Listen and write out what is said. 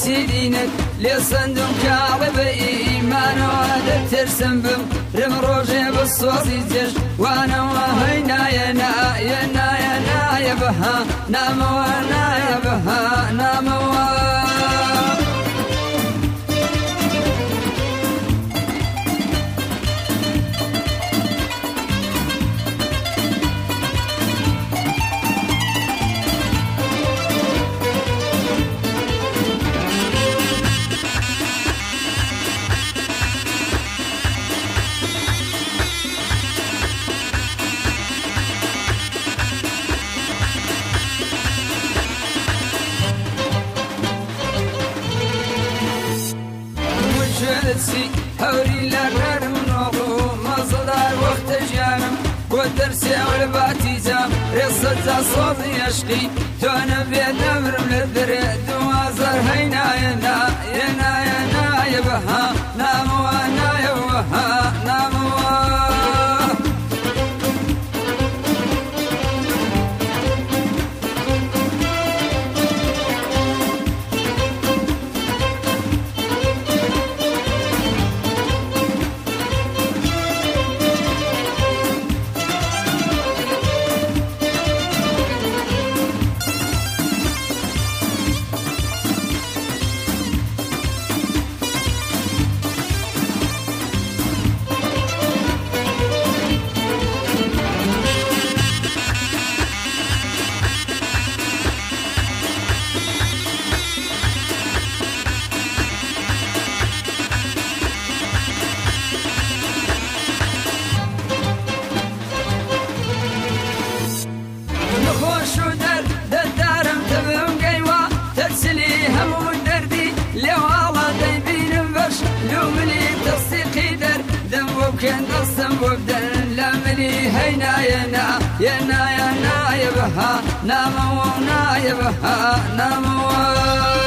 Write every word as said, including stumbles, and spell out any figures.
بوتي دينك لصندوق كعب إيمان وعد ترسم بم رم روجي بالصوصي جش وانا وهينا ينا ينا ينا يبها نام وانا يبها نام وانا سي هوري لا رم نوغو مصدر وقت جانم ودرسي والباتي زام رصد صوتي يشقي تونا بيد نمرم للدريد وازر هينا ينا ينا ينا يبها نام وانا يوها نام وانا كان نصم وبدل لملي هينا ينا ينا ينا يبها نام ونا يبها نام